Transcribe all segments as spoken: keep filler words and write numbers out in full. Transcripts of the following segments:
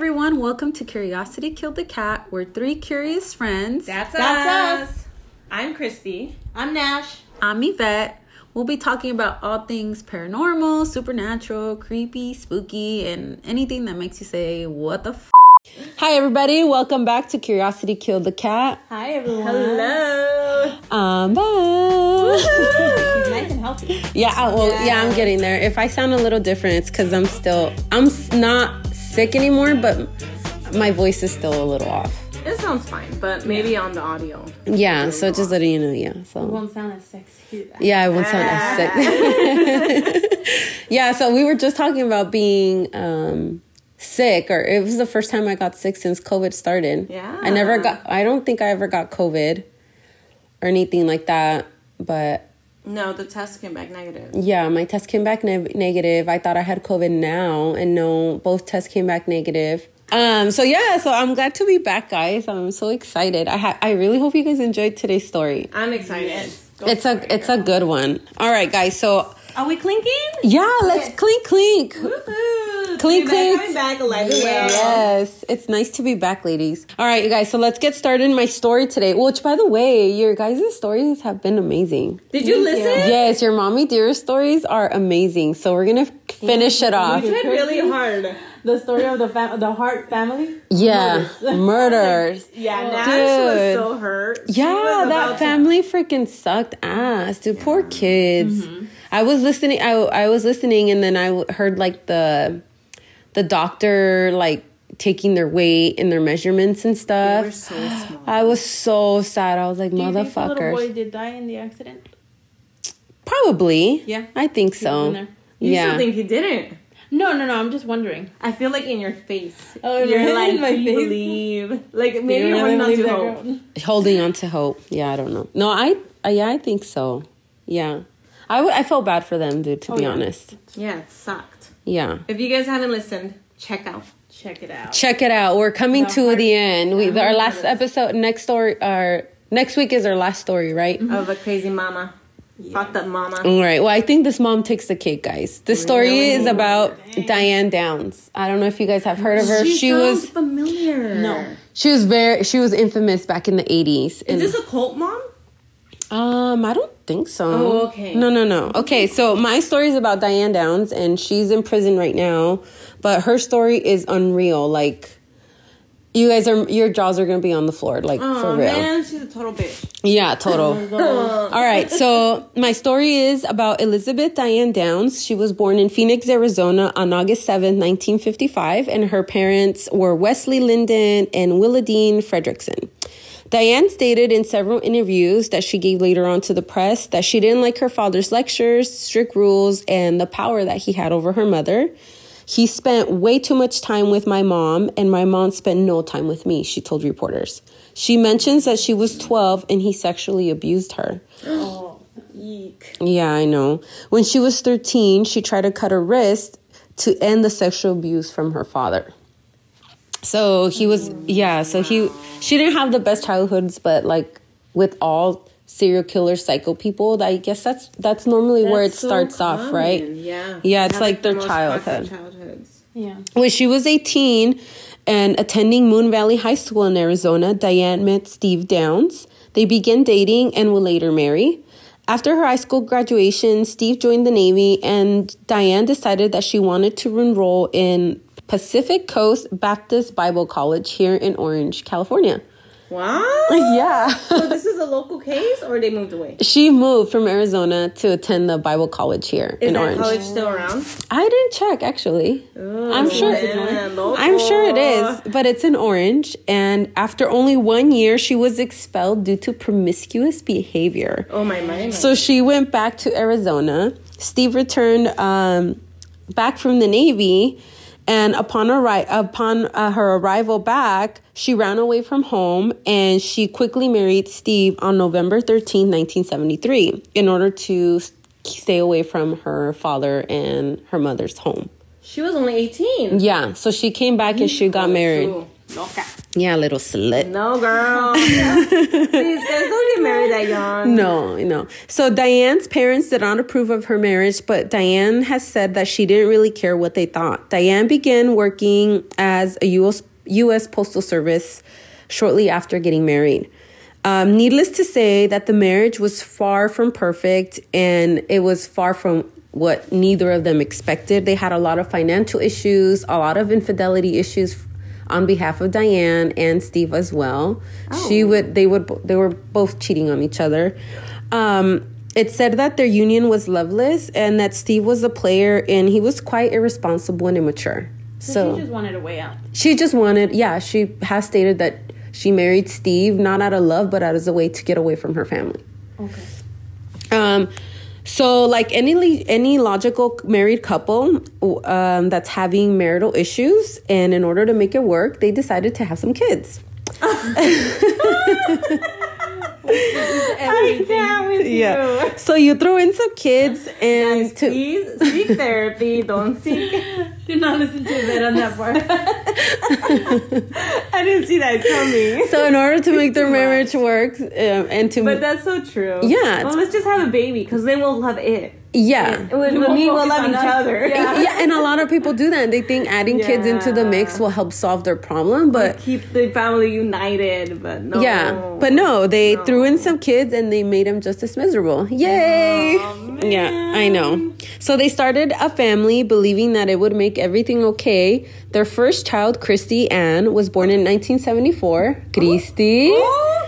everyone. Welcome to Curiosity Killed the Cat. We're three curious friends. That's, That's us. us. I'm Christy. I'm Nash. I'm Yvette. We'll be talking about all things paranormal, supernatural, creepy, spooky, and anything that makes you say, what the f***? Hi, everybody. Welcome back to Curiosity Killed the Cat. Hi, everyone. Hello. I'm back. She's nice and healthy. Yeah, I, well, yeah, I'm getting there. If I sound a little different, it's because I'm still, I'm s- not sick anymore, but my voice is still a little off. It sounds fine, but maybe on the audio. Yeah, so just letting you know, yeah. So It won't sound as sexy. yeah, I won't sound as sick. Yeah, so we were just talking about being um, sick, or it was the first time I got sick since COVID started. Yeah. I never got, I don't think I ever got COVID or anything like that, but No, the test came back negative. yeah, my test came back ne- negative. I thought I had COVID now, and no, both tests came back negative. Um, so yeah, so I'm glad to be back, guys. I'm so excited. I ha- I really hope you guys enjoyed today's story. I'm excited. Yes. It's a it's a good one. All right, guys. So Are we clinking? yeah, let's clink clink. Woohoo! Clink, Coming back, clink. coming back alive and well. Yes, it's nice to be back, ladies. All right, you guys. So let's get started in my story today. Which, by the way, your guys' stories have been amazing. Did you listen? Yes, your mommy dear stories are amazing. So we're gonna finish it off. You tried really hard. The story of the fam- the Hart family? Yeah, murders. Yeah, Nash Dude. was so hurt. She Yeah, was that about family freaking sucked ass, dude. Poor kids. I was listening. I I was listening, and then I w- heard like the the doctor like taking their weight and their measurements and To, they stuff. were so small. I was so sad. I was like, Do you think the little motherfuckers. boy did die in the accident? Probably. Yeah. I think He was so. in there. You Yeah. still think he didn't? No, no, no. I'm just wondering. I feel like in your face. Oh, in you're my- like, in my do you face? believe? Like, maybe You you're really holding on believe to that hope. girl? Holding on to hope. Yeah, I don't know. No, I. Uh, yeah, I think so. Yeah. I, w- I felt bad for them, dude. To Oh, be yeah. honest. Yeah, it sucked. Yeah. If you guys haven't listened, check out. Check it out. Check it out. We're coming The to heart- the end. We the our heart last of it. episode, next story, our next week is our last story, right? Of a crazy mama. Fucked up mama. All right. Well, I think this mom takes the cake, guys. This story Really? is about Diane Downs. I don't know if you guys have heard of her. She, She sounds was familiar. No. she was very she was infamous back in the eighties. Is this a cult mom? Um, I don't think so. Oh, okay. No, no, no. Okay, so my story is about Diane Downs, and she's in prison right now, but her story is unreal. Like, you guys are, your jaws are gonna be on the floor, like, Oh, for real. man, she's a total bitch. Yeah, total. All right, so my story is about Elizabeth Diane Downs. She was born in Phoenix, Arizona on August seventh, nineteen fifty-five, and her parents were Wesley Linden and Willadine Fredrickson. Diane stated in several interviews that she gave later on to the press that she didn't like her father's lectures, strict rules, and the power that he had over her mother. He spent way too much time with my mom, and my mom spent no time with me, she told reporters. She mentions that she was twelve and he sexually abused her. Oh, eek. Yeah, I know. When she was thirteen, she tried to cut her wrist to end the sexual abuse from her father. So he was, yeah, so he, she didn't have the best childhoods, but like with all serial killer psycho people, I guess that's, that's normally where it That's so starts off, common, right? Yeah. Yeah, it's Have, like their the most childhood. fucked up childhoods. Yeah. When she was eighteen and attending Moon Valley High School in Arizona, Diane met Steve Downs. They began dating and would later marry. After her high school graduation, Steve joined the Navy, and Diane decided that she wanted to enroll in Pacific Coast Baptist Bible College here in Orange, California. Wow. Yeah. So this is a local case, or they moved away? She moved from Arizona to attend the Bible college here Is in that Orange. college still around? I didn't check, actually. I'm sure. man, local. I'm sure it is, but it's in Orange. And after only one year, she was expelled due to promiscuous behavior. Oh my mind. So she went back to Arizona. Steve returned um, back from the Navy, and upon arri- upon uh, her arrival back, she ran away from home, and she quickly married Steve on November thirteenth, nineteen seventy-three, in order to s- stay away from her father and her mother's home. She was only eighteen. Yeah, so she came back and she got married. True. Loca. Yeah, little slut. No, girl. Please, guys, don't get married that young. No, no. So Diane's parents did not approve of her marriage, but Diane has said that she didn't really care what they thought. Diane began working as a U S U S Postal Service shortly after getting married. Um, needless to say that the marriage was far from perfect, and it was far from what neither of them expected. They had a lot of financial issues, a lot of infidelity issues on behalf of Diane and Steve as well. Oh. She would, they would, they were both cheating on each other. Um, it said that their union was loveless and that Steve was a player and he was quite irresponsible and immature. So, so she just wanted a way out. She just wanted, yeah, she has stated that she married Steve not out of love, but as a way to get away from her family. Okay. Um, so like any any logical married couple um, that's having marital issues, and in order to make it work, they decided to have some kids. I can't with Yeah. you. So you throw in some kids and Guys, to please seek therapy. Don't seek. Do not listen to that on that part. I didn't see that coming. so in order to make their marriage work um, and to But that's so true. Yeah. Well, let's just have a baby because then we'll love it. yeah. And when, We when won't we will focus love on each us. other. Yeah. Yeah, and a lot of people do that. They think adding kids into the mix will help solve their problem, but Keep the family united, but no. yeah, but no, they No. threw in some kids and they made them just as miserable. Yay! Oh, Yeah, I know. So they started a family believing that it would make everything okay. Their first child, Christy Ann, was born in nineteen seventy-four. Christy. Oh,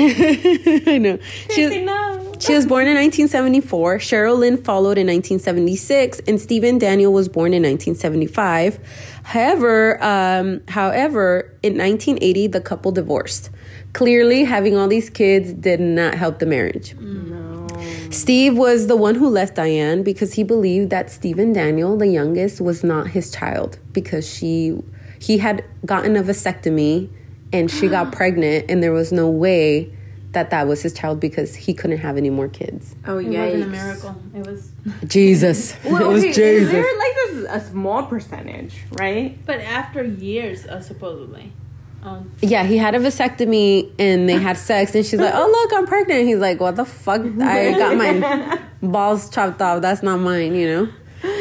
I know. She, Christy, no. she was born in nineteen seventy-four. Cheryl Lynn followed in nineteen seventy-six, and Stephen Daniel was born in nineteen seventy-five. However, um, however, in nineteen eighty, the couple divorced. Clearly, having all these kids did not help the marriage. No. Steve was the one who left Diane because he believed that Stephen Daniel, the youngest, was not his child because she he had gotten a vasectomy and she got pregnant, and there was no way that that was his child because he couldn't have any more kids. Oh, It yeah. wasn't a miracle. It was. Jesus. Well, it was okay, Jesus. Is there like a, a small percentage, right? But after years, uh, supposedly. Um, Yeah, he had a vasectomy and they had sex, and she's like, "Oh, look, I'm pregnant." And he's like, "What the fuck? I got my balls chopped off. That's not mine, you know?"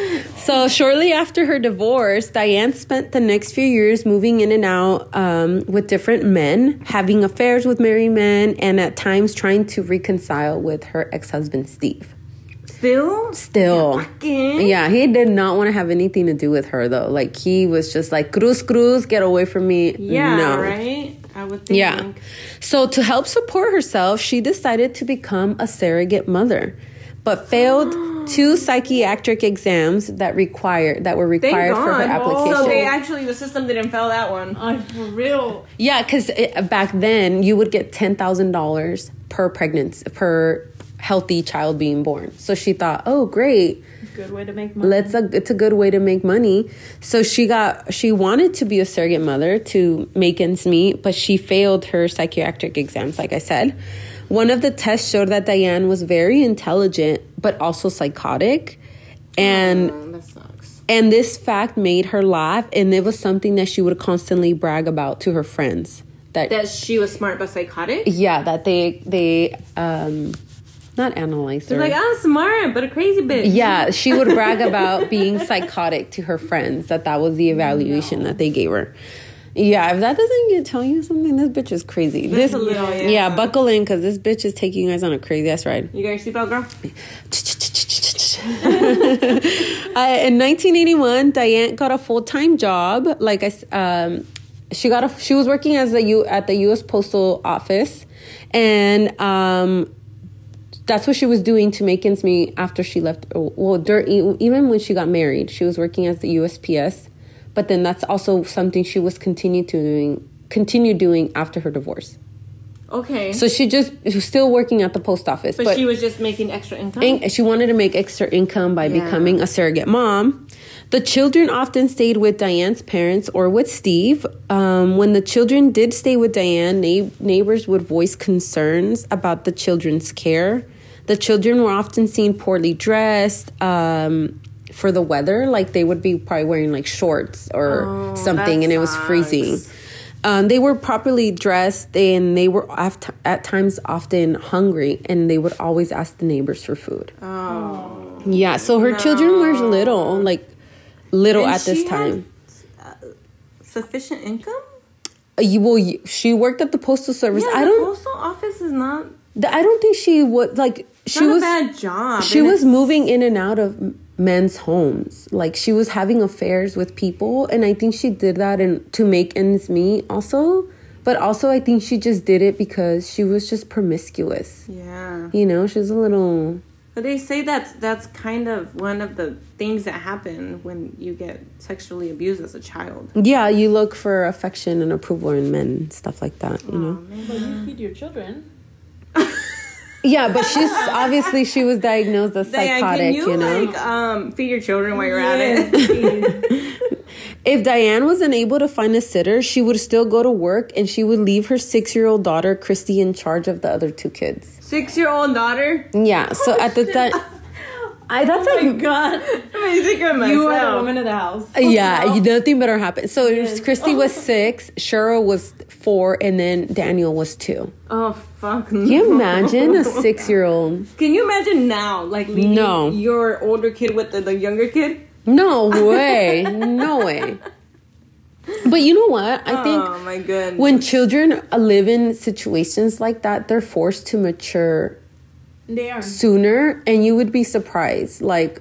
So shortly after her divorce, Diane spent the next few years moving in and out um, with different men, having affairs with married men, and at times trying to reconcile with her ex-husband, Steve. Still? Still. Fucking. Yeah, he did not want to have anything to do with her, though. Like, he was just like, cruz, cruz, get away from me. Yeah, no. right? I would think. Yeah. So to help support herself, she decided to become a surrogate mother, but failed two psychiatric exams that required that were Thank required for her God. application. So they actually, the system didn't fail that one. I, for real. Yeah, because back then you would get ten thousand dollars per pregnancy, per healthy child being born. So she thought, oh, great. Good way to make money. Let's a, it's a good way to make money. So she got she wanted to be a surrogate mother to make ends meet, but she failed her psychiatric exams, like I said. One of the tests showed that Diane was very intelligent, but also psychotic. And Oh, that sucks. and this fact made her laugh, and it was something that she would constantly brag about to her friends. That, That she was smart but psychotic? yeah, that they they um not analyze her. She's like, I'm smart, but a crazy bitch. Yeah, she would brag about being psychotic to her friends, that that was the evaluation no. that they gave her. Yeah, if that doesn't get tell you something, this bitch is crazy. That's this, a little, yeah. yeah, buckle in because this bitch is taking you guys on a crazy ass ride. You got your seatbelt, girl? uh, in nineteen eighty-one, Diane got a full time job. Like I, s- um, she got a. She was working as a U at the U S Postal Office, and um. That's what she was doing to make ends meet after she left. Well, during, even when she got married, she was working as the U S P S. But then that's also something she was continue to doing, continue doing after her divorce. Okay. So she just was still working at the post office. but, But, she was just making extra income? in- she wanted to make extra income by Yeah. becoming a surrogate mom. The children often stayed with Diane's parents or with Steve. Um, when the children did stay with Diane, na- neighbors would voice concerns about the children's care. The children were often seen poorly dressed um, for the weather. Like they would be probably wearing like shorts or Oh, something, that and it was sucks. freezing. Um, they were properly dressed and they were at, at times often hungry, and they would always ask the neighbors for food. Oh. Yeah, so her No. children were little, like little And at this she time. had, uh, sufficient income? Uh, you, well, you- she worked at the postal service. Yeah, I the don't. postal office is not. the- I don't think she would like. It's She not was. a bad job. She and was it's- moving in and out of m- men's homes. Like she was having affairs with people, and I think she did that and to make ends meet also. But also, I think she just did it because she was just promiscuous. Yeah. You know, she's a little. But they say that's that's kind of one of the things that happen when you get sexually abused as a child. Yeah, you look for affection and approval in men and stuff like that. You know. But you feed your children. Yeah, but she's obviously she was diagnosed as Diane, psychotic. can you, you know. like um feed your children while you're at Yes, it? please. If Diane was unable to find a sitter, she would still go to work and she would leave her six-year-old daughter, Christy, in charge of the other two kids. Six-year-old daughter. Yeah, so at the time... I, that's Oh my like... god. Amazing of myself. You are the woman of the house. Yeah, nothing better happened. So it was- Yes. Christy was six, Cheryl was four, and then Daniel was two. Oh fuck! Can you imagine a six-year-old? Can you imagine now, like leaving No. your older kid with the, the younger kid? No way. No way. But you know what? I think... Oh my goodness. When children live in situations like that, they're forced to mature They are. sooner, and you would be surprised. Like,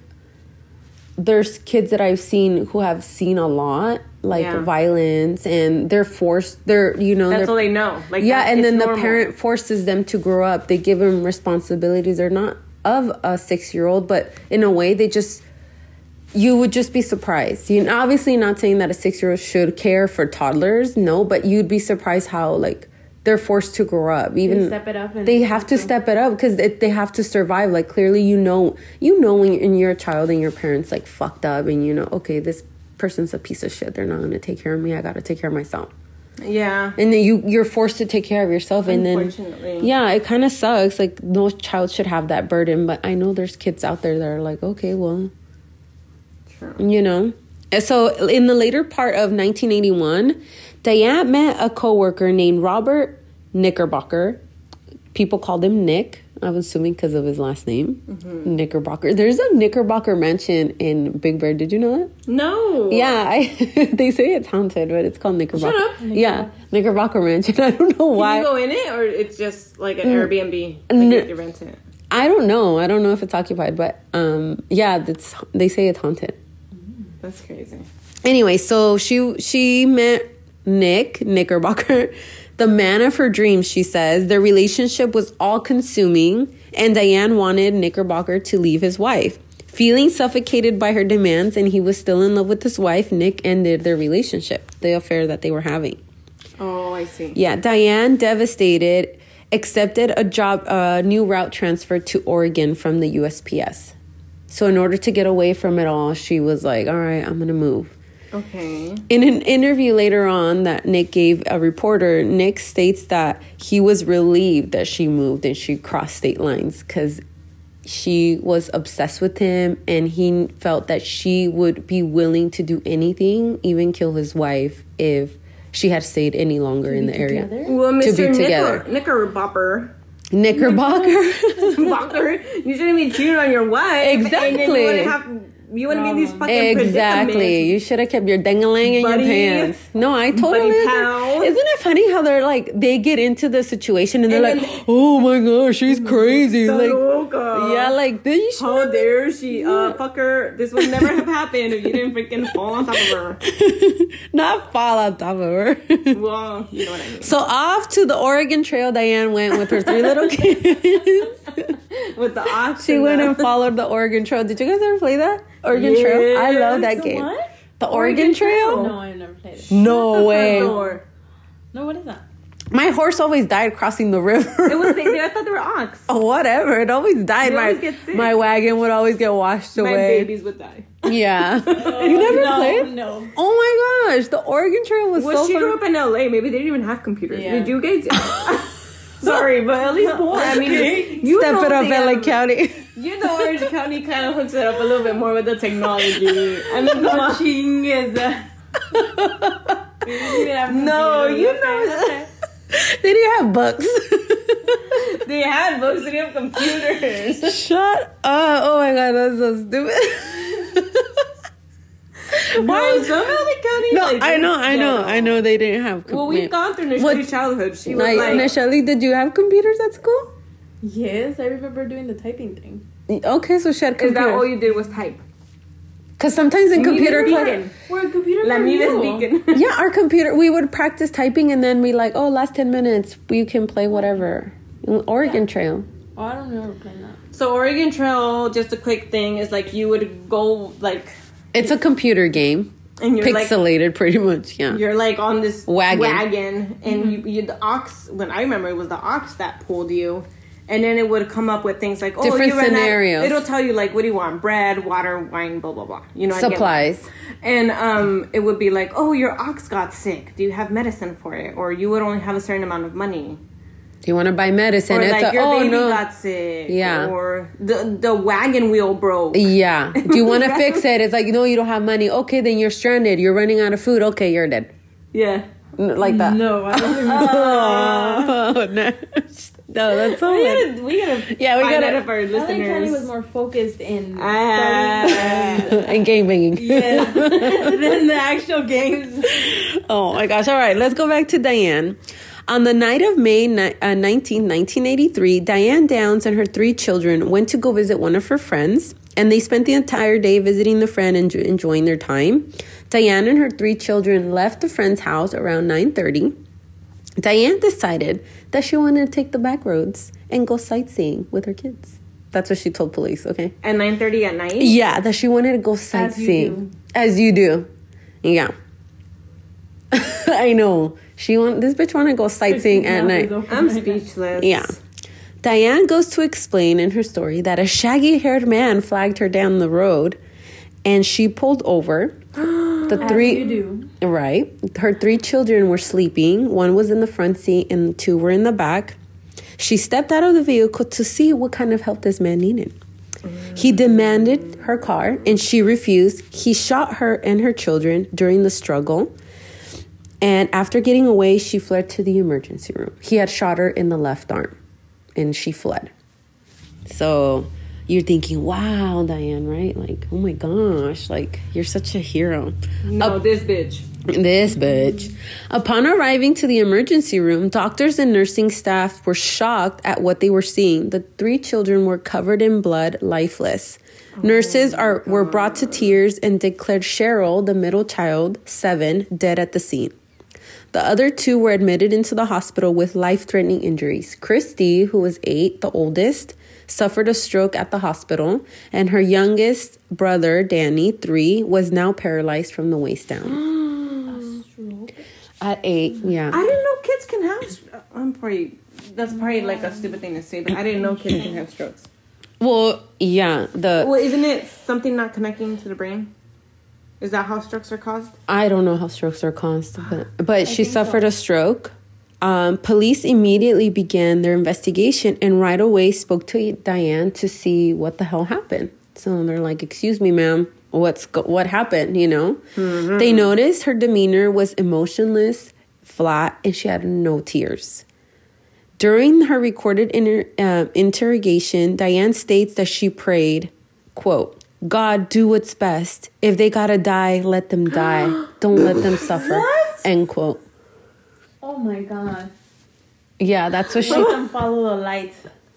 there's kids that I've seen who have seen a lot, like Yeah. violence, and they're forced. They're you know, That's they're, all they know. Like yeah, that- and it's then normal. the parent forces them to grow up. They give them responsibilities. They're not of a six-year-old, but in a way, they just. You would just be surprised. You know, obviously not saying that a six-year-old should care for toddlers, no, but you'd be surprised how like they're forced to grow up. Even step it up and- they have to step it up because they have to survive. Like clearly, you know, you know when you're, you're a child and your parents like fucked up, and you know, okay, this person's a piece of shit. They're not gonna take care of me. I gotta take care of myself. Yeah. And then you you're forced to take care of yourself, and then Unfortunately. yeah, it kind of sucks. Like no child should have that burden, but I know there's kids out there that are like, okay, well. True. You know? And so in the later part of nineteen eighty-one, Diane met a coworker named Robert Knickerbocker. People called him Nick. I'm assuming because of his last name, Mm-hmm. Knickerbocker. There's a Knickerbocker mansion in Big Bear. Did you know that? No. Yeah, I, they say it's haunted, but it's called Knickerbocker. Shut up. Yeah, Knickerbocker Mansion. I don't know Can why. you go in it, or it's just like an Airbnb? Like No. you have to rent it. I don't know. I don't know if it's occupied, but um, yeah, that's they say it's haunted. That's crazy. Anyway, so she she met Nick Knickerbocker, the man of her dreams. She says their relationship was all consuming, and Diane wanted Knickerbocker to leave his wife. Feeling suffocated by her demands, and he was still in love with his wife, Nick ended their relationship, the affair that they were having. Oh, I see. Yeah, Diane, devastated, accepted a job, a new route transfer to Oregon from the U S P S. So in order to get away from it all, she was like, all right, I'm going to move. Okay. In an interview later on that Nick gave a reporter, Nick states that he was relieved that she moved and she crossed state lines because she was obsessed with him, and he felt that she would be willing to do anything, even kill his wife, if she had stayed any longer in the area. Well, To Mister be together. Knicker, Knickerbopper. Knickerbocker. Bocker, you shouldn't be cheating on your wife. And then Exactly. you wouldn't have. You wouldn't be in these fucking Exactly. predicaments. You should have kept your dang-a-lang in Buddy. your pants. No, I totally. Buddy pal. Isn't it funny how they're like they get into the situation and they're And like, then- "Oh my gosh, she's crazy!" So Like, loca. yeah, like then you How should. dare she? Uh, fucker. This would never have happened if you didn't freaking fall on top of her. Not fall on top of her. Well, you know what I mean. So off to the Oregon Trail, Diane went with her three little kids. With the ox. She and went the- and followed the Oregon Trail. Did you guys ever play that? Oregon Trail? I love that Yes. game. What? The Oregon, Oregon Trail? Trail? No, I've never played it. No way. Door. No, what is that? My horse always died crossing the river. It was. They, I thought they were ox. Oh, whatever. It always died. They My always get sick. my wagon would always get washed My away. babies would die. Yeah. You never no, played? No. Oh my gosh, the Oregon Trail was Well, so she fun. grew up in L A. Maybe they didn't even have computers. Yeah. Did you guys? Sorry, but at least boy. I mean, you Step know it up, they L A have- County. You know, Orange County kind of hooks it up a little bit more with the technology. I mean, come on. Chingues. We didn't even have No, computers, you okay, know. okay. They didn't have books. They had books, they didn't have computers. Shut up. Oh my god, that's so stupid. No, some L A County. No, like, I know, I know, yeah. I know they didn't have Well, we've computers. gone through Nishelle's What- childhood. She was Like, like, Nishali, did you have computers at school? Yes, I remember doing the typing thing. Okay, so she had is computers. that all you did was type? Because sometimes in computer Miles class, Beacon. We're a computer La for Miles you. Beacon. yeah, our computer, we would practice typing and then we like, oh, last ten minutes, you can play whatever. Oregon Trail. Oh, I don't remember playing that. So Oregon Trail, just a quick thing, is like you would go like, It's a computer game. and you're like, Pixelated, pretty much, yeah. you're like on this Wagon. wagon, and you, you the ox. When I remember, it was the ox that pulled you, and then it would come up with things like, oh, Different you ran out- scenarios. It'll tell you like, what do you want? Bread, water, wine, blah blah blah. You know, I get that. Supplies. And um, it would be like, oh, your ox got sick. Do you have medicine for it? Or you would only have a certain amount of money. Do you want to buy medicine? Or It's like a, your oh, baby no. got sick. Yeah. Or the the wagon wheel broke. Yeah. Do you want to fix it? It's like, no, you don't have money. Okay, then you're stranded. You're running out of food. Okay, you're dead. Yeah. N- Like that. No, I don't remember. Oh, no. No, that's so We good. gotta, we gotta, Yeah, we find gotta- out if our L A County listeners. was more focused in Ah. studying And game banging. yes, than the actual games. Oh my gosh. All right, let's go back to Diane. On the night of May ni- uh, nineteenth, nineteen eighty-three, Diane Downs and her three children went to go visit one of her friends, and they spent the entire day visiting the friend and enjo- enjoying their time. Diane and her three children left the friend's house around nine thirty. Diane decided that she wanted to take the back roads and go sightseeing with her kids. That's what she told police, okay? At nine thirty at night? Yeah, that she wanted to go sightseeing. As you do. Yeah. I know. She want this bitch want to go sightseeing at night. I'm speechless. Yeah. Diane goes to explain in her story that a shaggy-haired man flagged her down the road, and she pulled over. The As three, you do. right? Her three children were sleeping. One was in the front seat, and two were in the back. She stepped out of the vehicle to see what kind of help this man needed. He demanded her car, and she refused. He shot her and her children during the struggle. And after getting away, she fled to the emergency room. He had shot her in the left arm, and she fled. So you're thinking, wow, Diane, right? Like, oh my gosh, like, you're such a hero. No, Up- this bitch. This bitch. Upon arriving to the emergency room, doctors and nursing staff were shocked at what they were seeing. The three children were covered in blood, lifeless. Nurses are were brought to tears and declared Cheryl, the middle child, seven, dead at the scene. The other two were admitted into the hospital with life-threatening injuries. Christy, who was eight, the oldest, suffered a stroke at the hospital, and her youngest brother, Danny, three, was now paralyzed from the waist down. At eight, yeah. I didn't know kids can have. I'm probably. That's probably like a stupid thing to say, but I didn't know kids can have strokes. Well, yeah, the Well, isn't it something not connecting to the brain? Is that how strokes are caused? I don't know how strokes are caused, but but she suffered a stroke. Um, police immediately began their investigation and right away spoke to Diane to see what the hell happened. So they're like, "Excuse me, ma'am, what's go- what happened?" You know, mm-hmm. They noticed her demeanor was emotionless, flat, and she had no tears. During her recorded inter- uh, interrogation, Diane states that she prayed, quote, "God, do what's best. If they gotta die, let them die. Don't let them suffer." What? End quote. Oh my god. Yeah, that's what she. Let them follow the lights.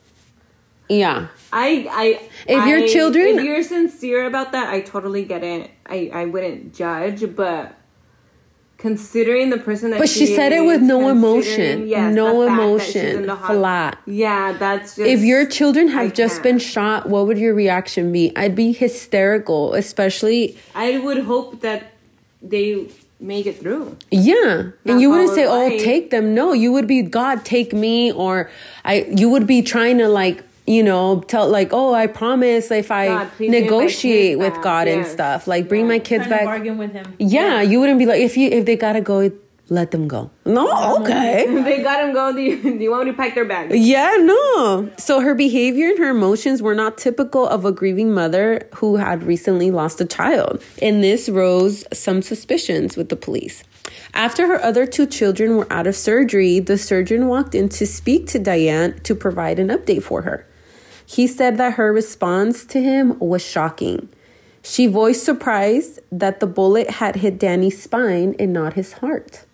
Yeah, I, I. If your I- children- if you're sincere about that, I totally get it. I, I wouldn't judge, but considering the person that but she said it with is, no considering- emotion, yes, no the fact that she's in emotion, the hos- flat. Yeah, that's just. If your children have I just can't. been shot, what would your reaction be? I'd be hysterical, especially. I would hope that they make it through. Yeah, Not and you wouldn't follow say, "Oh, light. take them." No, you would be, "God, take me," or I. You would be trying to like, you know, tell like, "Oh, I promise if I God, please bring my negotiate kids with back." God and Yes. stuff, like bring Yeah. my kids Trying to back." bargain with him. Yeah, you wouldn't be like, if you if they gotta go, let them go. No, okay. They got him go. Do you, do you want me to pack their bags? Yeah, no. So her behavior and her emotions were not typical of a grieving mother who had recently lost a child. And this rose some suspicions with the police. After her other two children were out of surgery, the surgeon walked in to speak to Diane to provide an update for her. He said that her response to him was shocking. She voiced surprise that the bullet had hit Danny's spine and not his heart.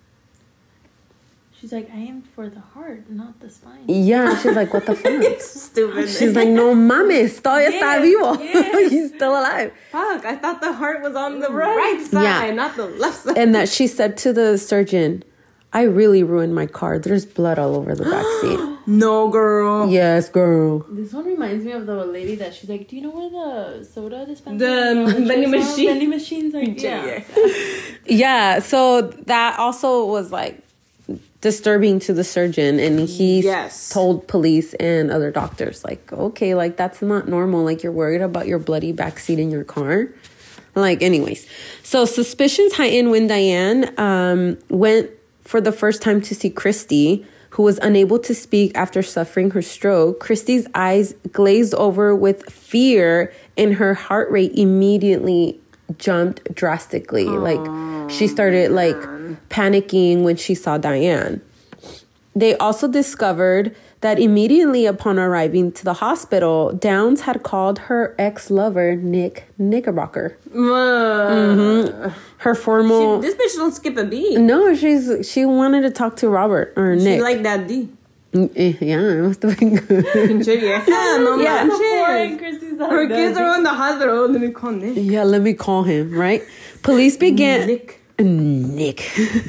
She's like, I aimed for the heart, not the spine. Yeah, she's like, what the fuck? Stupid. She's like, no mames, todavía Yeah, está vivo. yeah. He's still alive. Fuck, I thought the heart was on the right, side, Yeah. not the left side. And that she said to the surgeon, I really ruined my car. There's blood all over the backseat. No, girl. Yes, girl. This one reminds me of the lady that she's like, do you know where the soda dispenser The is? vending She's, machine. Vending machines. Like, yeah. Yeah, so that also was like disturbing to the surgeon, and he Yes. told police and other doctors, like, okay, like that's not normal. Like, you're worried about your bloody backseat in your car. Like, anyways, so suspicions heightened when Diane um, went for the first time to see Christy, who was unable to speak after suffering her stroke. Christy's eyes glazed over with fear, and her heart rate immediately jumped drastically. Oh, like, she started, like, panicking when she saw Diane. They also discovered that immediately upon arriving to the hospital, Downs had called her ex-lover, Nick Knickerbocker. Uh, Mm-hmm. Her formal... she, this bitch don't skip a beat. No, she's she wanted to talk to Robert or Nick. She like that D. Eh, yeah, it must have been good. Pinche vieja, no Yeah. manches. Christy's like, Her kids are in the hospital. Oh, let me call Nick. Yeah, let me call him, right? Police began... Nick. Nick.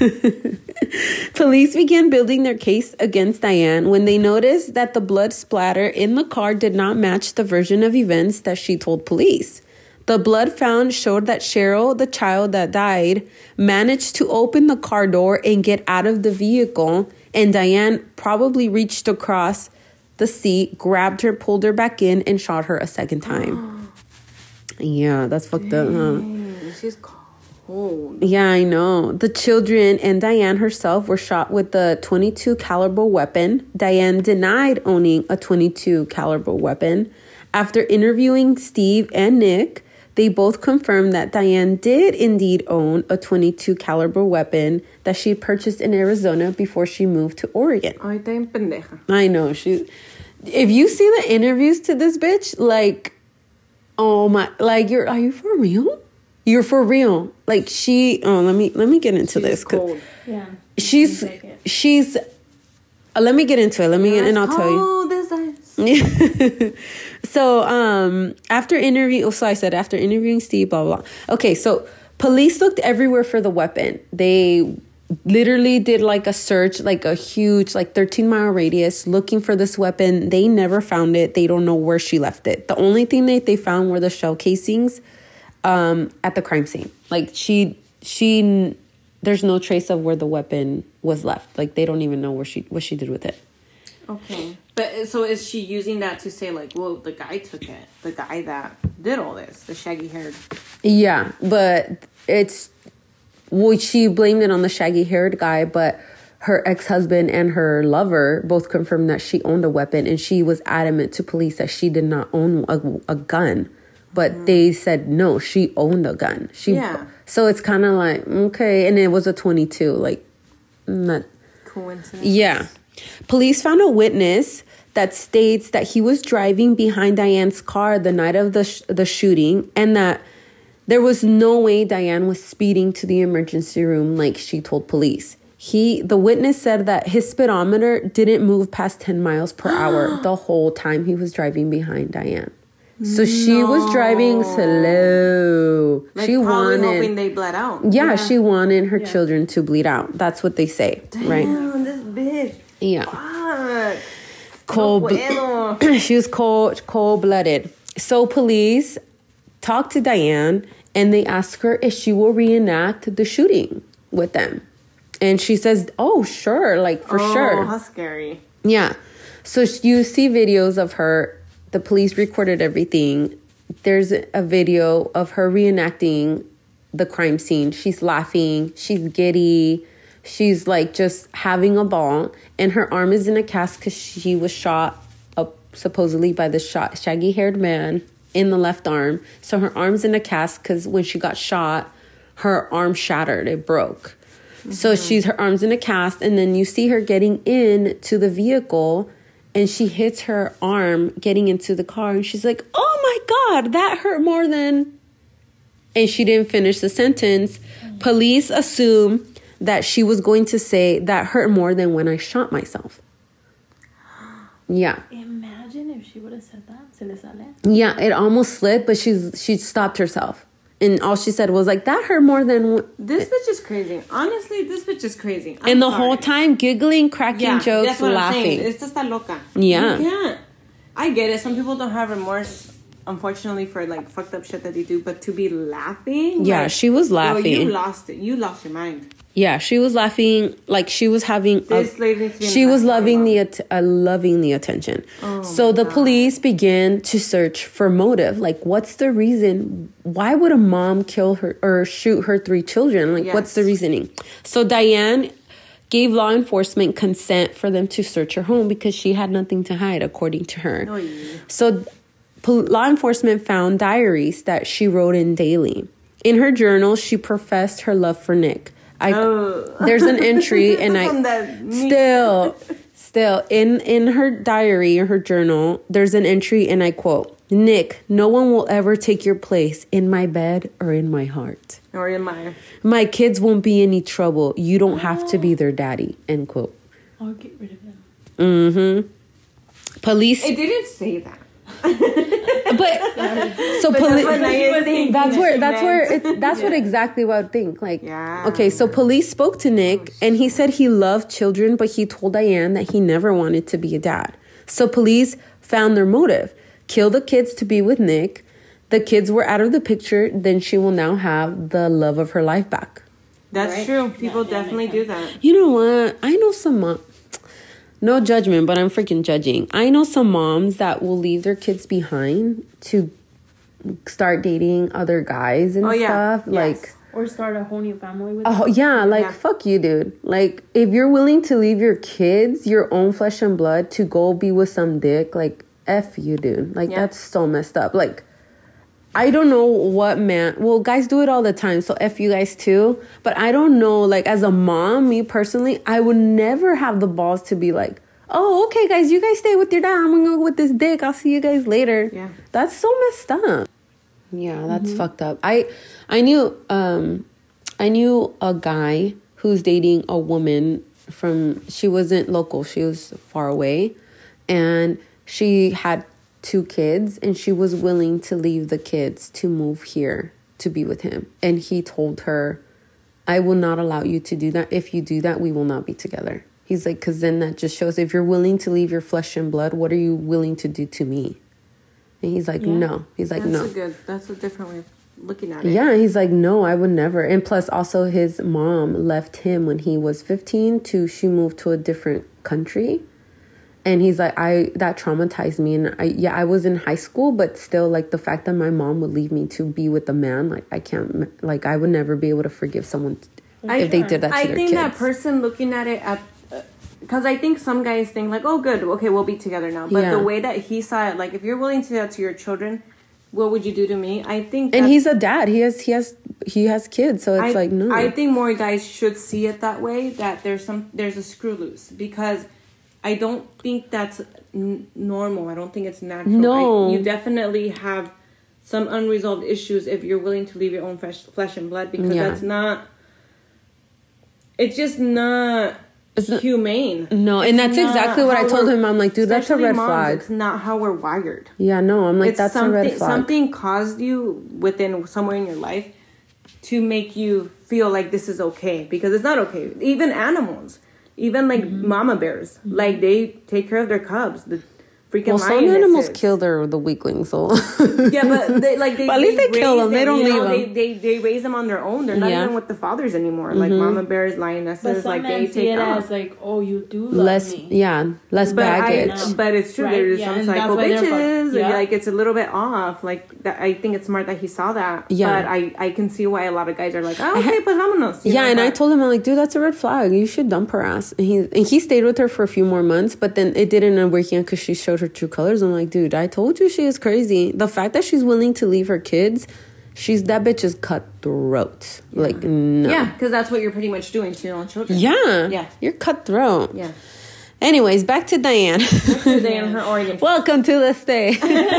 Police began building their case against Diane when they noticed that the blood splatter in the car did not match the version of events that she told police. The blood found showed that Cheryl, the child that died, managed to open the car door and get out of the vehicle, and Diane probably reached across the seat, grabbed her, pulled her back in, and shot her a second time. Yeah, that's fucked up, huh? She's cold. Yeah, I know. The children and Diane herself were shot with the twenty-two caliber weapon. Diane denied owning a twenty-two caliber weapon. After interviewing Steve and Nick, they both confirmed that Diane did indeed own a twenty-two caliber weapon that she purchased in Arizona before she moved to Oregon. Ay, está bien pendeja. I know. She if you see the interviews to this bitch, like, oh my, like, you're are you for real? You're for real. Like, she, oh, let me, let me get into She's this. 'cause cold. Yeah. She's, she's, uh, let me get into it. Let me get, and I'll tell you. Cold as ice. So, um, after interview, oh, so I said, after interviewing Steve, blah, blah, blah. Okay. So police looked everywhere for the weapon. They literally did like a search, like a huge, like thirteen mile radius looking for this weapon. They never found it. They don't know where she left it. The only thing that they found were the shell casings um at the crime scene. Like, she she there's no trace of where the weapon was left. Like, they don't even know where she what she did with it. Okay. But so is she using that to say, like, well, the guy took it, the guy that did all this, the shaggy haired? Yeah, but it's well, she blamed it on the shaggy haired guy, but her ex-husband and her lover both confirmed that she owned a weapon, and she was adamant to police that she did not own a, a gun. But mm. they said, no, she owned a gun. She, yeah. So it's kind of like, okay. And it was a twenty-two. Like, not... Coincidence. Yeah. Police found a witness that states that he was driving behind Diane's car the night of the sh- the shooting, and that there was no way Diane was speeding to the emergency room like she told police. He, the witness said that his speedometer didn't move past ten miles per hour the whole time he was driving behind Diane. So she no. was driving slow. Like, she probably wanted, hoping they bled out. Yeah, yeah. she wanted her yeah. children to bleed out. That's what they say, Damn, right? this bitch. Yeah. Fuck. Cold. No she was cold, cold-blooded. So police talked to Diane, and they asked her if she will reenact the shooting with them, and she says, "Oh, sure, like for oh, sure." Oh, how scary. Yeah. So you see videos of her. The police recorded everything. There's a video of her reenacting the crime scene. She's laughing. She's giddy. She's like just having a ball, and her arm is in a cast because she was shot up supposedly by the shot shaggy haired man in the left arm. So her arm's in a cast because when she got shot, her arm shattered, it broke. Mm-hmm. So she's her arm's in a cast, and then you see her getting in to the vehicle, and she hits her arm getting into the car, and she's like, "Oh my God, that hurt more than," and she didn't finish the sentence. Mm-hmm. Police assume that she was going to say that hurt more than when I shot myself. Yeah. Imagine if she would have said that. Se le sale. Yeah, it almost slipped, but she's she stopped herself. And all she said was like, that hurt more than... W-. This bitch is crazy. Honestly, this bitch is crazy. I'm and the sorry. whole time giggling, cracking yeah, jokes, that's what laughing. I'm saying. Esta está loca. Yeah. You can't. I get it. Some people don't have remorse, unfortunately, for like fucked up shit that they do. But to be laughing... Yeah, like, she was laughing. Yo, you lost it. You lost your mind. Yeah, she was laughing like she was having. This a, lady needs to be in she the was hospital. loving the at- uh, loving the attention. Oh so the God. police began to search for motive. Like, what's the reason? Why would a mom kill her or shoot her three children? Like, Yes. what's the reasoning? So Diane gave law enforcement consent for them to search her home because she had nothing to hide, according to her. Oh, yeah. So pol- law enforcement found diaries that she wrote in daily. In her journal, she professed her love for Nick. I, Oh. there's an entry and I From that me- still still in in her diary or her journal there's an entry and I quote, "Nick, no one will ever take your place in my bed or in my heart. Or in my... My kids won't be any trouble. You don't have to be their daddy," end quote. I'll get rid of them. Mm-hmm. Police It didn't say that. but so But police that's what I was thinking that's that where she that's where meant. it's that's what Yeah. exactly what I would think. Like, Yeah. okay, so police spoke to Nick and he said he loved children, but he told Diane that he never wanted to be a dad. So police found their motive: kill the kids to be with Nick. The kids were out of the picture. Then she will now have the love of her life back. That's Right? true. People Yeah, yeah, definitely makes do sense. that. You know what? I know some mom. No judgment, but I'm freaking judging. I know some moms that will leave their kids behind to start dating other guys and Oh, yeah. stuff. Yes. Like, Or start a whole new family with oh them. yeah, like Yeah. fuck you, dude. Like, if you're willing to leave your kids, your own flesh and blood, to go be with some dick, like F you, dude. Like, Yeah. that's so messed up. Like, I don't know what man, well, guys do it all the time, so F you guys too. But I don't know, like, as a mom, me personally, I would never have the balls to be like, oh, okay, guys, you guys stay with your dad. I'm gonna go with this dick. I'll see you guys later. Yeah. That's so messed up. Yeah, that's fucked up. I I knew um I knew a guy who's dating a woman from, she wasn't local, she was far away, and she had two kids and she was willing to leave the kids to move here to be with him. And he told her, "I will not allow you to do that. If you do that, we will not be together." He's like, because then that just shows, if you're willing to leave your flesh and blood, what are you willing to do to me? And he's like, Yeah. no. He's like, That's no. a good... That's a different way of looking at it. Yeah, he's like, no, I would never. And plus, also, his mom left him when he was fifteen to, she moved to a different country. And he's like, I, that traumatized me. And I, yeah, I was in high school, but still, like, the fact that my mom would leave me to be with a man, like, I can't, like, I would never be able to forgive someone I- if they did that to I their think kids. that person looking at it at... Because I think some guys think like, oh, good, okay, we'll be together now. But Yeah. the way that he saw it, like, if you're willing to do that to your children, what would you do to me? I think... And that's- he's a dad. He has, he has, he has kids. So it's I, like, no. I think more guys should see it that way, that there's some there's a screw loose, because I don't think that's n- normal. I don't think it's natural. No. I, you definitely have some unresolved issues if you're willing to leave your own flesh, flesh and blood, because Yeah. that's not... It's just not It's not- humane. No, and It's that's not exactly what I how told we're- him. I'm like, dude, that's a especially red moms, flag. It's not how we're wired. Yeah, no, I'm like, It's that's a something, red flag. Something caused you within somewhere in your life to make you feel like this is okay, because it's not okay. Even animals, even like mama bears, like they take care of their cubs. The freaking Well, some lionesses. animals kill their the weaklings, so Yeah, but they like they. But at least they kill raise them. They don't you know, leave them. They, they they raise them on their own. They're not Yeah. even with the fathers anymore. Like mama bears, lionesses, But some like men they see take it off. as like, oh, you do love less, me. yeah, less But I, baggage. but it's true. Right, There's yeah, some and that's psycho why they're fu- bitches. yeah. Like it's a little bit off. Like that, I think it's smart that he saw that. Yeah. But I, I can see why a lot of guys are like, oh, okay, pues vámonos. You Yeah, know, and I but- told him, I'm like, dude, that's a red flag. You should dump her ass. And he and he stayed with her for a few more months, but then it didn't end up working out because she showed her true colors. I'm like, dude, I told you she is crazy. The fact that she's willing to leave her kids, she's that bitch is cutthroat. Like, no. Yeah, because that's what you're pretty much doing to your own children. Yeah. Yeah. You're cutthroat. Yeah. Anyways, back to Diane. Today in her Oregon. Welcome to the state.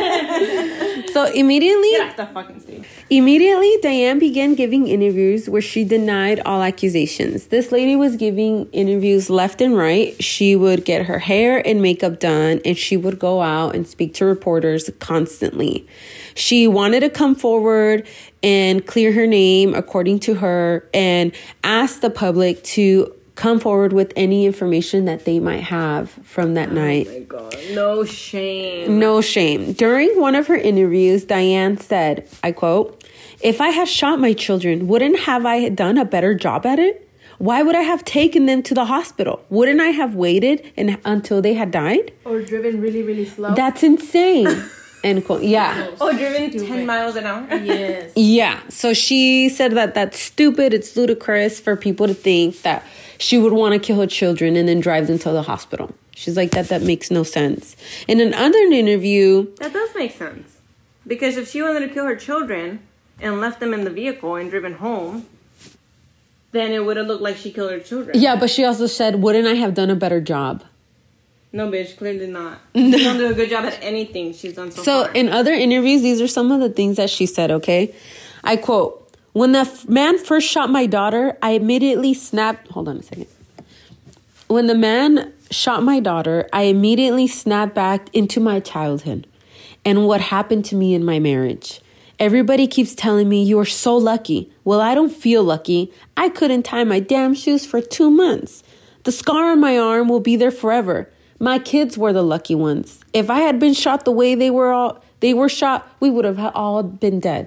So immediately, Get off the fucking stage. Immediately, Diane began giving interviews where she denied all accusations. This lady was giving interviews left and right. She would get her hair and makeup done, and she would go out and speak to reporters constantly. She wanted to come forward and clear her name, according to her, and ask the public to come forward with any information that they might have from that night. Oh my god, no shame. No shame. During one of her interviews, Diane said, I quote, "If I had shot my children, wouldn't have I done a better job at it? Why would I have taken them to the hospital? Wouldn't I have waited and, until they had died? Or driven really, really slow. That's insane." End quote. Yeah. Oh, driven ten miles an hour? Yes. Yeah. So she said that that's stupid. It's ludicrous for people to think that she would want to kill her children and then drive them to the hospital. She's like, that that makes no sense. In another interview, That does make sense. Because if she wanted to kill her children and left them in the vehicle and driven home, then it would have looked like she killed her children. yeah, but she also said, wouldn't I have done a better job? No, bitch, clearly not. She don't do a good job at anything she's done so, So far. in other interviews, these are some of the things that she said, okay? I quote, "When the f- man first shot my daughter, I immediately snapped..." Hold on a second. "When the man shot my daughter, I immediately snapped back into my childhood and what happened to me in my marriage. Everybody keeps telling me you are so lucky. Well, I don't feel lucky. I couldn't tie my damn shoes for two months. The scar on my arm will be there forever. My kids were the lucky ones. If I had been shot the way they were all they were shot, we would have all been dead."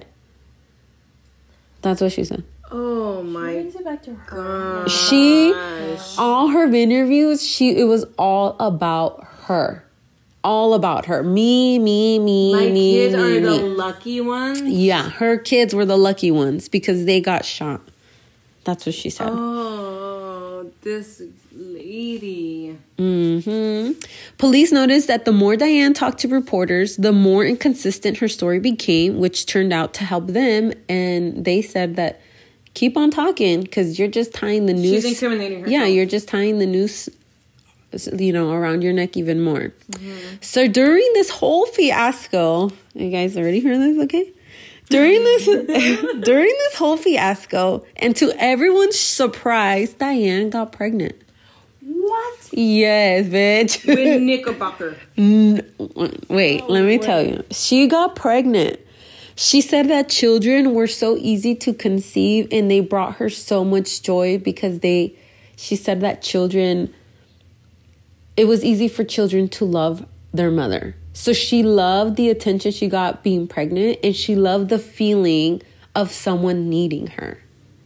That's what she said. oh my Brings it back to her. She, all her interviews, she it was all about her. All about her. Me, me, me, My me, kids me, are me. the lucky ones. Yeah, her kids were the lucky ones because they got shot. That's what she said. Oh, this lady. hmm Police noticed that the more Diane talked to reporters, the more inconsistent her story became, which turned out to help them. And they said that keep on talking because you're just tying the noose. She's incriminating herself. Yeah, you're just tying the noose, you know, around your neck even more. So during this whole fiasco, you guys already heard this, okay? During this during this whole fiasco, and to everyone's surprise, Diane got pregnant. What? Yes, bitch. With Knickerbocker. Wait, Oh, let me wait. tell you. She got pregnant. She said that children were so easy to conceive and they brought her so much joy because they, she said that children, it was easy for children to love their mother. So she loved the attention she got being pregnant and she loved the feeling of someone needing her.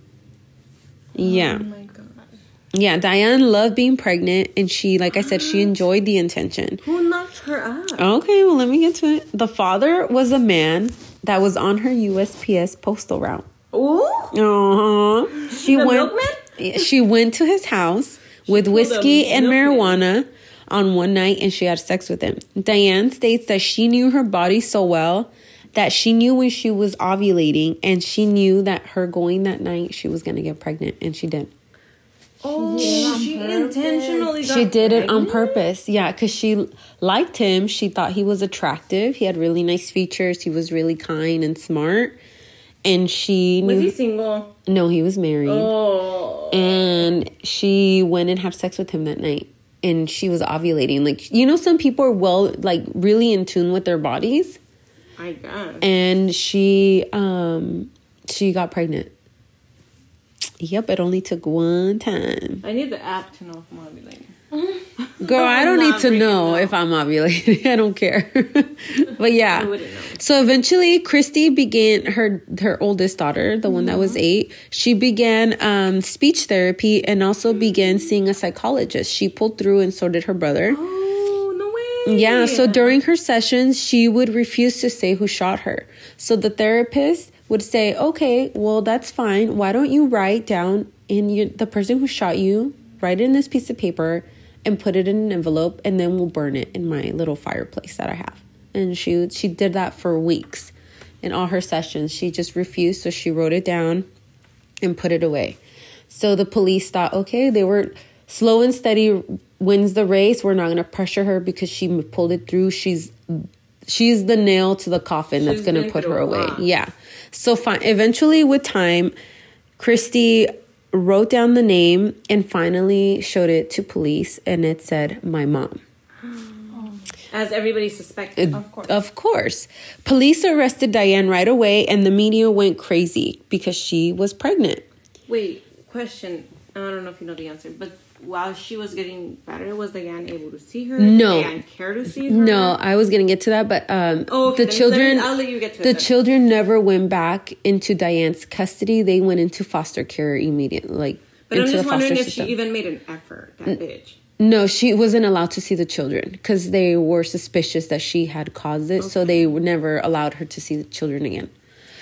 Yeah. Oh my god. Yeah, Diane loved being pregnant and she, like I said, she enjoyed the attention. Who knocked her up? Okay, well, let me get to it. The father was a man that was on her U S P S postal route. Ooh. Uh-huh. She The went milkman? She went to his house with pulled whiskey a and milkman. marijuana on one night and she had sex with him. Diane states that she knew her body so well that she knew when she was ovulating and she knew that her going that night she was going to get pregnant and she did. Oh, Yeah, on she purpose. intentionally got She did it on pregnant? purpose. Yeah, because she liked him. She thought he was attractive. He had really nice features. He was really kind and smart. And she Was knew... he single? No, he was married. Oh. And she went and had sex with him that night. And she was ovulating. Like, you know, some people are well, like, really in tune with their bodies. I guess. And she, um, she got pregnant. Yep, it only took one time. I need the app to know if I'm ovulating. Girl, I don't need to know if I'm ovulating. I don't care. But yeah. I wouldn't know. So eventually, Christy began, her her oldest daughter, the one that was eight, she began um, speech therapy and also began seeing a psychologist. She pulled through and so did her brother. Oh, no way. Yeah, so during her sessions, she would refuse to say who shot her. So the therapist would say, okay, well, that's fine. Why don't you write down in your, the person who shot you, write it in this piece of paper and put it in an envelope, and then we'll burn it in my little fireplace that I have. And she she did that for weeks. In all her sessions, she just refused. So she wrote it down and put it away. So the police thought, okay, they were slow and steady wins the race. We're not going to pressure her because she pulled it through. She's she's the nail to the coffin that's going to put her away. Yeah. So fine. Eventually, with time, Christy wrote down the name and finally showed it to police. And it said, my mom. As everybody suspected, of course. Of course. Police arrested Diane right away, and the media went crazy because she was pregnant. Wait, question. I don't know if you know the answer, but while she was getting better, was Diane able to see her? No. Did Diane care to see her? No, I was going to get to that, but um, oh, okay, the children, me, I'll let you get to the it. The children never went back into Diane's custody. They went into foster care immediately, like but into I'm just the foster wondering if system. she even made an effort, that bitch. No, she wasn't allowed to see the children because they were suspicious that she had caused it. Okay. So they never allowed her to see the children again.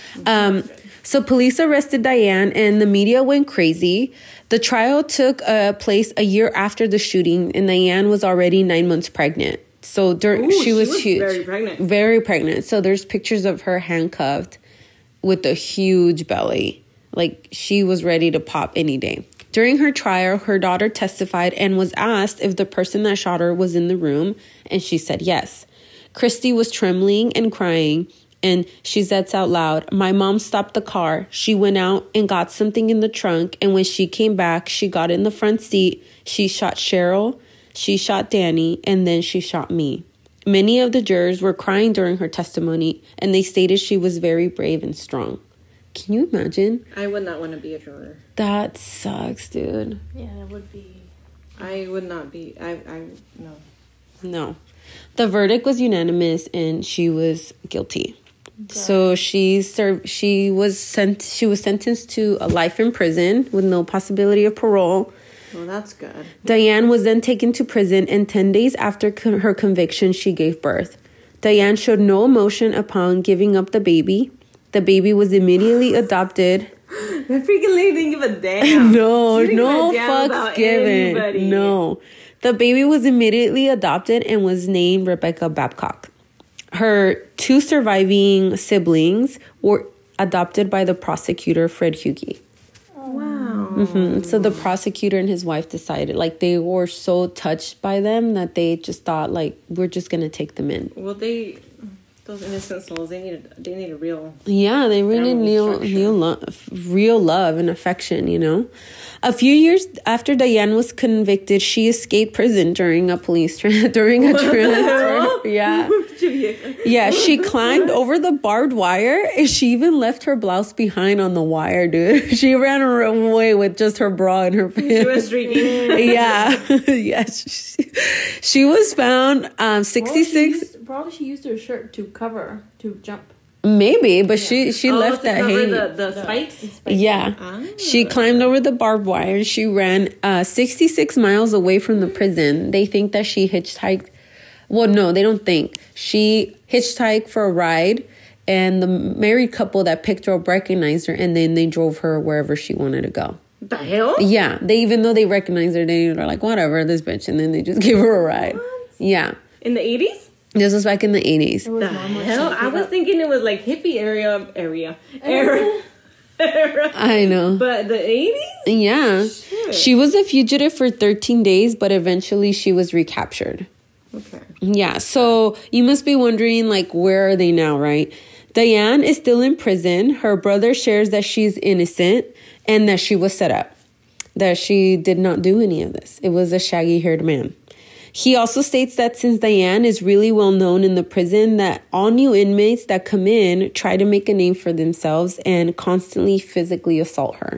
Um, so police arrested Diane and the media went crazy. The trial took uh, place a year after the shooting, and Diane was already nine months pregnant. So during, Ooh, she, was she was huge. very pregnant. Very pregnant. So there's pictures of her handcuffed with a huge belly. Like she was ready to pop any day. During her trial, her daughter testified and was asked if the person that shot her was in the room, and she said yes. Christy was trembling and crying, and she said out loud, my mom stopped the car. She went out and got something in the trunk, and when she came back, she got in the front seat. She shot Cheryl, she shot Danny, and then she shot me. Many of the jurors were crying during her testimony, and they stated she was very brave and strong. Can you imagine? I would not want to be a juror. That sucks, dude. Yeah, that would be. I would not be. I. I no. No. The verdict was unanimous, and she was guilty. Okay. So she served. She was sent. She was sentenced to a life in prison with no possibility of parole. Well, that's good. Diane was then taken to prison, and ten days after con- her conviction, she gave birth. Diane showed no emotion upon giving up the baby. The baby was immediately adopted. That freaking lady didn't give a damn. No, no fucks given. Anybody. No. The baby was immediately adopted and was named Rebecca Babcock. Her two surviving siblings were adopted by the prosecutor, Fred Hughey. Wow. Mm-hmm. So the prosecutor and his wife decided, like, they were so touched by them that they just thought, like, we're just going to take them in. Well, they... Those innocent souls, they need a, they need a real... Yeah, they really need real, lo- real love and affection, you know? A few years after Diane was convicted, she escaped prison during a police... Tra- during a transfer. Yeah. Yeah, she climbed over the barbed wire, and she even left her blouse behind on the wire, dude. She ran away with just her bra and her pants. She was streaking. Yeah. Yeah. She, she was found um, sixty-six... Probably she used her shirt to cover, to jump. Maybe, but yeah. she, she oh, left that hanging. The, the, the spikes? spikes? Yeah. Ah. She climbed over the barbed wire and she ran uh, sixty-six miles away from the prison. They think that she hitchhiked. Well, no, they don't think. She hitchhiked for a ride, and the married couple that picked her up recognized her, and then they drove her wherever she wanted to go. The hell? Yeah. They Even though they recognized her, they were like, whatever, this bitch. And then they just gave her a ride. What? Yeah. In the eighties? This was back in the eighties. The hell? I was thinking it was like hippie area, area, era. era. I know. But the eighties? Yeah. Shit. She was a fugitive for thirteen days, but eventually she was recaptured. Okay. Yeah. So you must be wondering, like, where are they now, right? Diane is still in prison. Her brother shares that she's innocent and that she was set up, that she did not do any of this. It was a shaggy-haired man. He also states that since Diane is really well known in the prison, that all new inmates that come in try to make a name for themselves and constantly physically assault her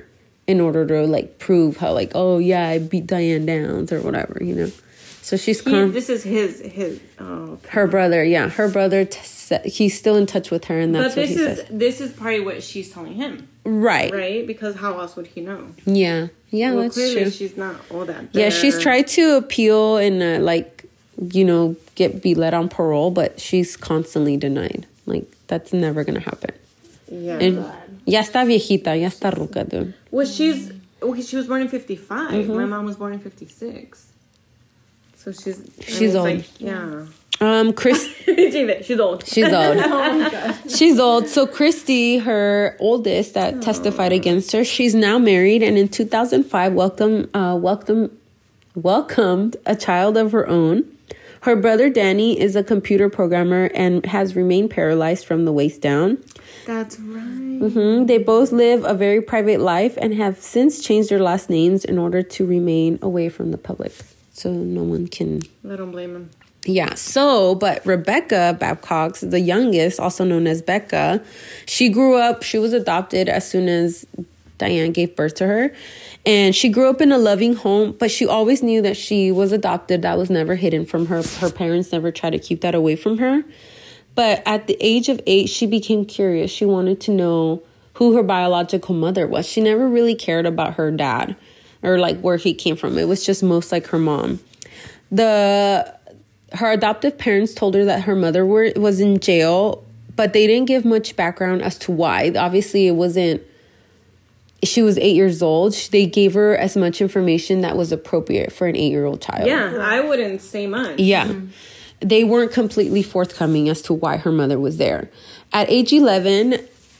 in order to like prove how like, oh yeah, I beat Diane Downs or whatever, you know. So she's he, con- this is his his oh, okay. her brother, yeah, her brother. T- he's still in touch with her, and that's but what this he is says. this is probably what she's telling him, Right? Right, because how else would he know? Yeah, yeah, Well, that's clearly true. she's not all that. Yeah, there. she's tried to appeal and uh, like, you know, get be let on parole, but she's constantly denied. Like that's never gonna happen. Yeah. And ya está viejita, ya está ruca, dude. Well, she's well, she was born in fifty-five. Mm-hmm. My mom was born in fifty-six. So she's I She's mean, it's old. Like, yeah. Um, Chris, she's old. she's old. Oh my god. She's old. So Christy, her oldest that testified against her, she's now married, and in two thousand five, welcome, uh, welcome, welcomed a child of her own. Her brother Danny is a computer programmer and has remained paralyzed from the waist down. That's right. hmm They both live a very private life and have since changed their last names in order to remain away from the public, so no one can. I don't blame him. Yeah, so, but Rebecca Babcock, the youngest, also known as Becca, she grew up, she was adopted as soon as Diane gave birth to her. And she grew up in a loving home, but she always knew that she was adopted. That was never hidden from her. Her parents never tried to keep that away from her. But at the age of eight, she became curious. She wanted to know who her biological mother was. She never really cared about her dad or like where he came from. It was just most like her mom. The... Her adoptive parents told her that her mother were, was in jail, but they didn't give much background as to why. Obviously, it wasn't... She was eight years old. They gave her as much information that was appropriate for an eight-year-old child. Yeah, I wouldn't say much. Yeah. Mm-hmm. They weren't completely forthcoming as to why her mother was there. At age eleven,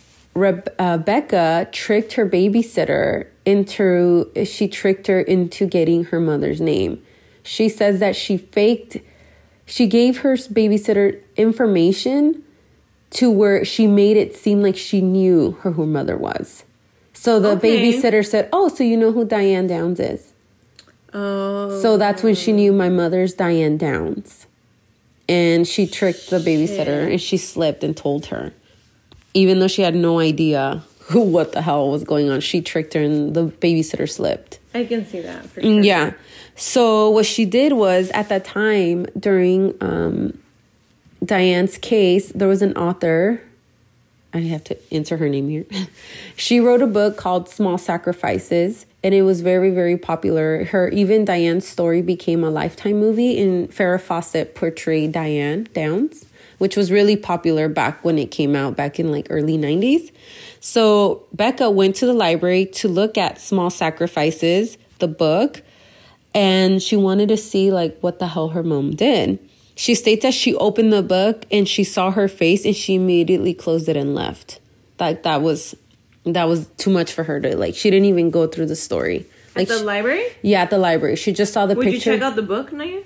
Rebecca tricked her babysitter into... She tricked her into getting her mother's name. She says that she faked... She gave her babysitter information to where she made it seem like she knew who her mother was. So the Okay. babysitter said, oh, so you know who Diane Downs is. Oh. So that's when she knew my mother's Diane Downs. And she tricked the babysitter and she slipped and told her. Even though she had no idea who what the hell was going on. She tricked her and the babysitter slipped. I can see that for sure. Yeah. So what she did was at that time during um, Diane's case, there was an author. I have to enter her name here. She wrote a book called Small Sacrifices, and it was very, very popular. Her even Diane's story became a Lifetime movie, and Farrah Fawcett portrayed Diane Downs, which was really popular back when it came out back in like early nineties. So Becca went to the library to look at Small Sacrifices, the book, and she wanted to see like what the hell her mom did. She states that she opened the book and she saw her face and she immediately closed it and left. Like that was that was too much for her to like. She didn't even go through the story. Like At the she- library? Yeah, at the library. She just saw the Would picture. you check out the book, Naya?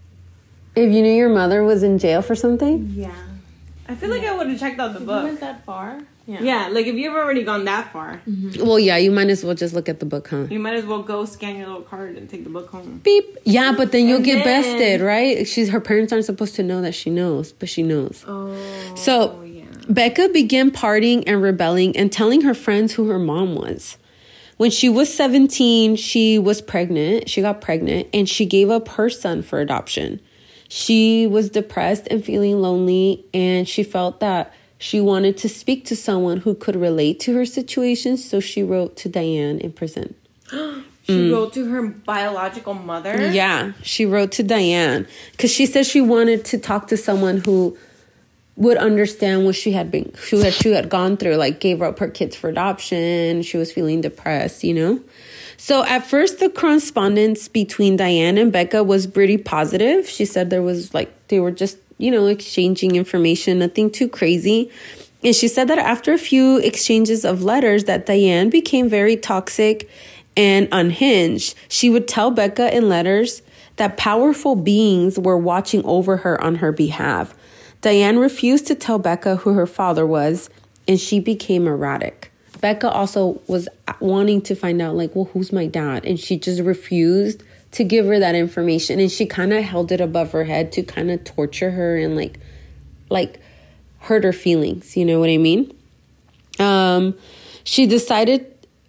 If you knew your mother was in jail for something? Yeah. I feel like I would have checked out the If you book. went that far? Yeah. Yeah, like if you've already gone that far, Well, yeah, you might as well just look at the book, huh? you might as well go scan your little card and take the book home. Beep. Yeah, but then you'll And get then- bested, right? She's her parents aren't supposed to know that she knows, but she knows. Oh. So yeah. Becca began partying and rebelling and telling her friends who her mom was. When she was seventeen, she was pregnant. She got pregnant and she gave up her son for adoption. She was depressed and feeling lonely, and she felt that she wanted to speak to someone who could relate to her situation, so she wrote to Diane in prison. She wrote to her biological mother. Yeah, she wrote to Diane because she said she wanted to talk to someone who would understand what she had been, she had, she had gone through, like gave up her kids for adoption. She was feeling depressed, you know? So at first, the correspondence between Diane and Becca was pretty positive. She said there was like, they were just, you know, exchanging information, nothing too crazy. And she said that after a few exchanges of letters that Diane became very toxic and unhinged. She would tell Becca in letters that powerful beings were watching over her on her behalf. Diane refused to tell Becca who her father was, and she became erratic. Becca also was wanting to find out, like, well, who's my dad? And she just refused to give her that information. And she kind of held it above her head to kind of torture her and, like, like hurt her feelings. You know what I mean? Um, she decided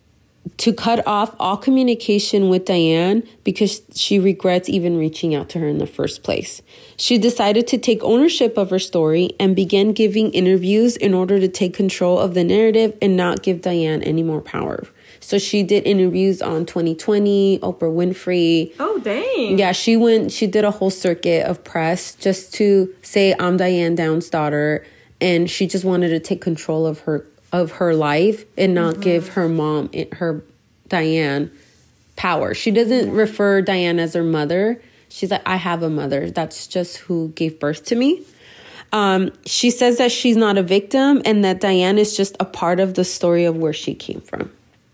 to cut off all communication with Diane because she regrets even reaching out to her in the first place. She decided to take ownership of her story and began giving interviews in order to take control of the narrative and not give Diane any more power. So she did interviews on twenty twenty, Oprah Winfrey. Oh, dang. Yeah, she went, she did a whole circuit of press just to say, I'm Diane Downs' daughter. And she just wanted to take control of her of her life and not mm-hmm. give her mom, her Diane, power. She doesn't yeah. refer Diane as her mother. She's like, I have a mother. That's just who gave birth to me. Um, she says that she's not a victim and that Diane is just a part of the story of where she came from.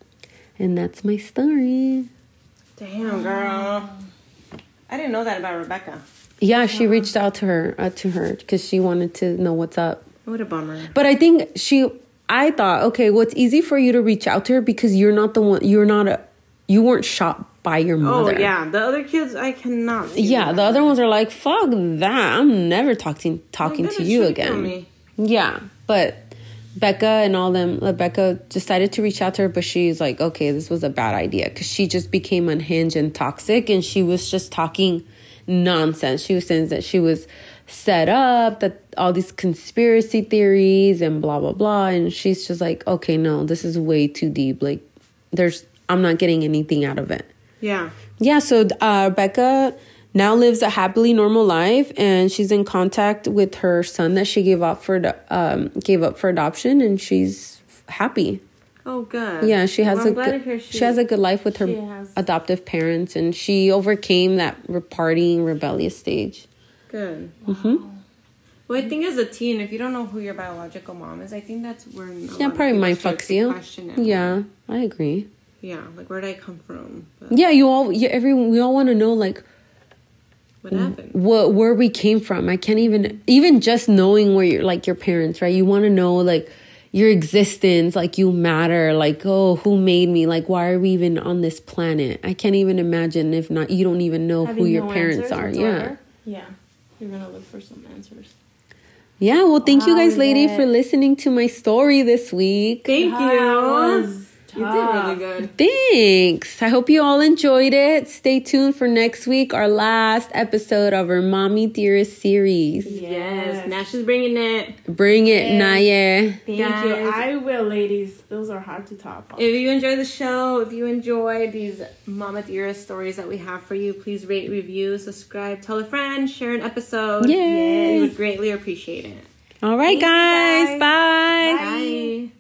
And that's my story. Damn, girl. I didn't know that about Rebecca. Yeah, she reached out to her, uh, to her because she wanted to know what's up. What a bummer. But I think she... I thought, okay, well, it's easy for you to reach out to her because you're not the one, you're not a, you weren't shot by your mother. Oh, yeah. The other kids, I cannot. Yeah, the other ones are like, fuck that. I'm never talking talking to you again. Me. Yeah, but Becca and all them, Rebecca decided to reach out to her, but she's like, okay, this was a bad idea because she just became unhinged and toxic and she was just talking nonsense. She was saying that she was set up, that all these conspiracy theories and blah blah blah, and she's just like, okay, no, this is way too deep. Like, there's, I'm not getting anything out of it. Yeah, yeah. So uh, Becca now lives a happily normal life, and she's in contact with her son that she gave up for um gave up for adoption, and she's happy. Oh, good. Yeah, she has well, a good, she, she has a good life with her has... adoptive parents, and she overcame that re- partying rebellious stage. Good. Mm-hmm. Well, I think as a teen, if you don't know who your biological mom is, I think that's where... Yeah, probably mind fucks you. Yeah, I agree. Yeah, like, where did I come from? But yeah, you all, yeah, everyone, we all want to know, like... What happened? What, where we came from. I can't even... Even just knowing where you're, like, your parents, right? You want to know, like, your existence, like, you matter. Like, oh, who made me? Like, why are we even on this planet? I can't even imagine if not... You don't even know Having who your no parents are. Whatsoever. Yeah. Yeah. You're going to look for some answers. Yeah, well, thank you guys, Wow, lady, yeah. for listening to my story this week. Thank That you. was You did really good. Thanks. I hope you all enjoyed it. Stay tuned for next week, our last episode of our Mommy Dearest series. Yes. Nash is bringing it. Bring it, Yes. Naya. Thank Guys. you. I will, ladies. Those are hard to top on. If you enjoy the show, if you enjoy these Mama Dearest stories that we have for you, please rate, review, subscribe, tell a friend, share an episode. Yay. We would greatly appreciate it. All right, guys. guys. Bye. Bye.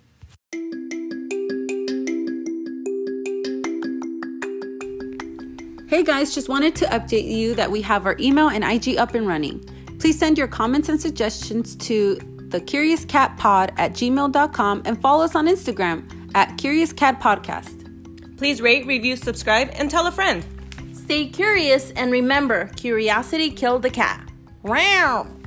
Hey guys, just wanted to update you that we have our email and I G up and running. Please send your comments and suggestions to the Curious Cat Pod at gmail dot com and follow us on Instagram at Curious Cat Podcast. Please rate, review, subscribe, and tell a friend. Stay curious and remember, curiosity killed the cat. Wow.